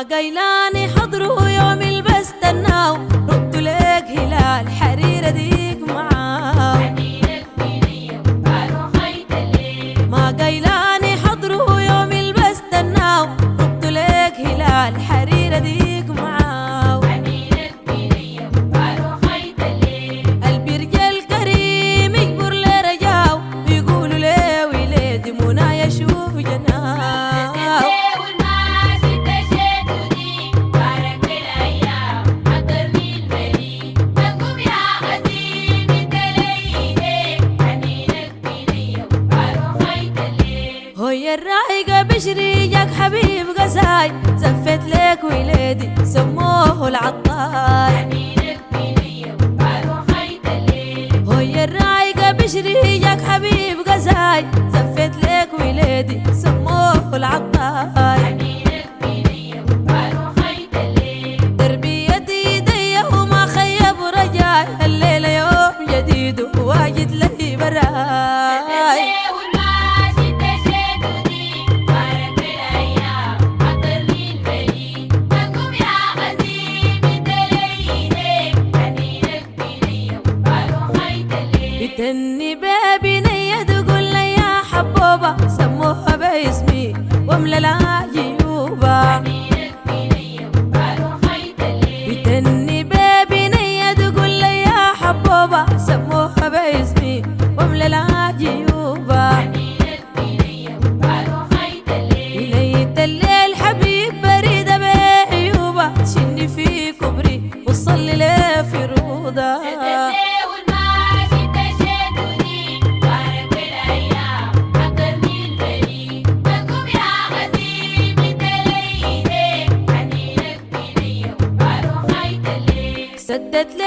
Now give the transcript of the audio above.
قايلاني حضروا يوم البستناو ردوا لك هلال حريرة ديك معاو ما قايلاني حضروا يوم البستناو ردوا لك هلال حريرة ديك معاو قلبي رجال كريم يكبر لرجاو ويقولوا لي ولادي منى يشوف جناو هي الرايقة بشريجك حبيب قساي زفت لك ولادي سموه العطاي هي الرايقة بشريجك حبيب قساي زفت لك ولادي سموه العطاي تربيتي يدي وما خيب رجاي الليلة يوم جديد وواجد لي براي بتني بابي نية تقول لي يا حبوبة سموها باسمي واملى لها جيوبة بتني بابي نية تقول لي يا حبوبة سموها باسمي واملى لها جيوبة ليلة الليل حبيب بريدة بعيوبة تشني في كبري وصلي لي في روضة سدت